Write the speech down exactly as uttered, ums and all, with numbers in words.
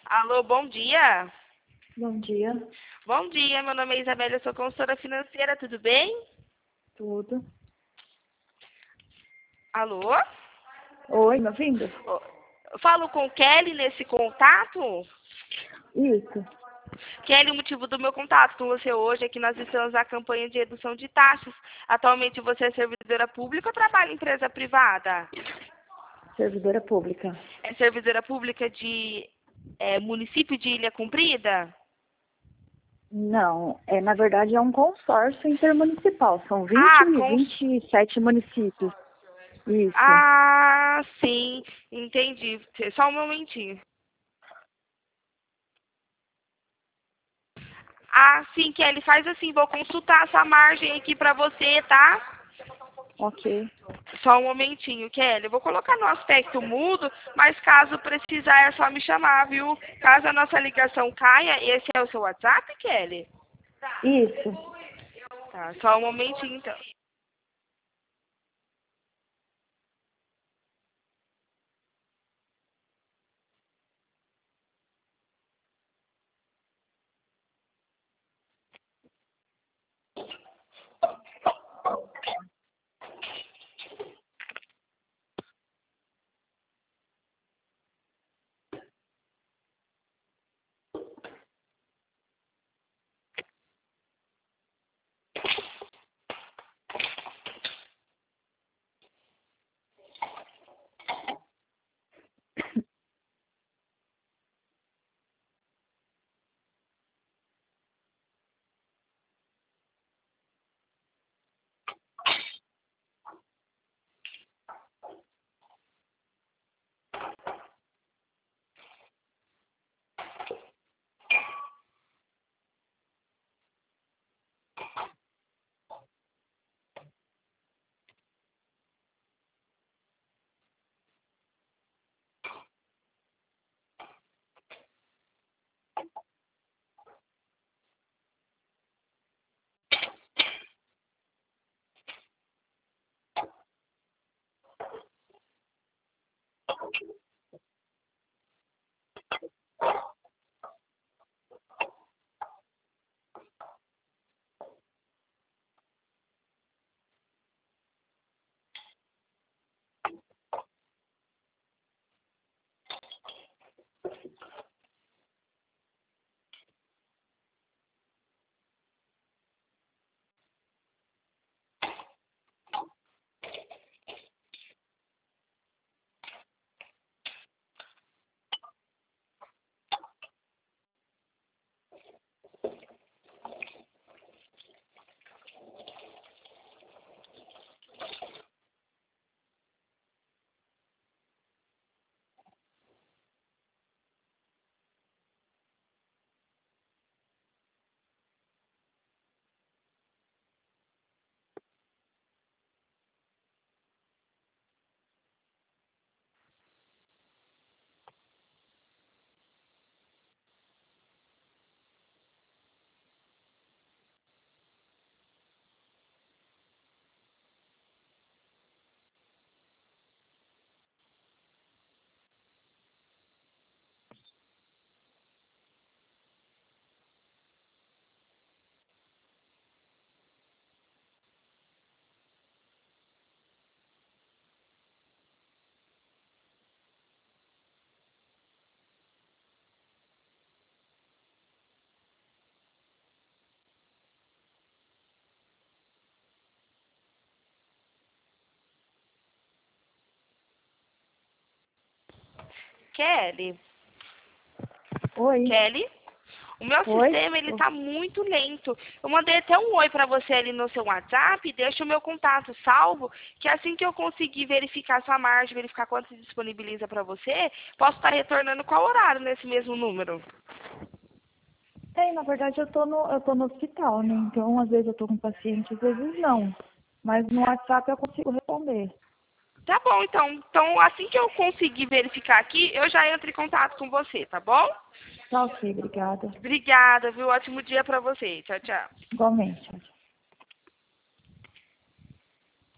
Alô, bom dia. Bom dia. Bom dia, meu nome é Isabela, eu sou consultora financeira, tudo bem? Tudo. Alô? Oi, me ouvindo? Ô, Eu falo com Kelly nesse contato? Isso. Kelly, o motivo do meu contato com você hoje é que nós estamos na campanha de redução de taxas. Atualmente você é servidora pública ou trabalha em empresa privada? Servidora pública. É servidora pública de é, município de Ilha Comprida? Não, é, na verdade é um consórcio intermunicipal. São vinte, Ah, com... vinte e sete municípios. Isso. ah, sim, entendi. Só um momentinho. Ah, sim, Kelly, faz assim, vou consultar essa margem aqui pra você, tá? Ok. Só um momentinho, Kelly. Eu vou colocar no aspecto mudo, mas caso precisar é só me chamar, viu? Caso a nossa ligação caia, esse é o seu WhatsApp, Kelly? Isso. Tá, só um momentinho então. Kelly? Oi. Kelly? O meu Oi. sistema, ele tá muito lento. Eu mandei até um oi pra você ali no seu WhatsApp, deixa o meu contato salvo, que assim que eu conseguir verificar sua margem, verificar quanto se disponibiliza pra você, posso estar retornando qual horário nesse mesmo número. É, na verdade eu tô no, eu tô no hospital, né? Então às vezes eu tô com paciente, às vezes não. Mas no WhatsApp eu consigo responder. Tá bom, então. Então, assim que eu conseguir verificar aqui, eu já entro em contato com você, tá bom? Tá ok, obrigada. Obrigada, viu? Ótimo dia pra você. Tchau, tchau. Igualmente.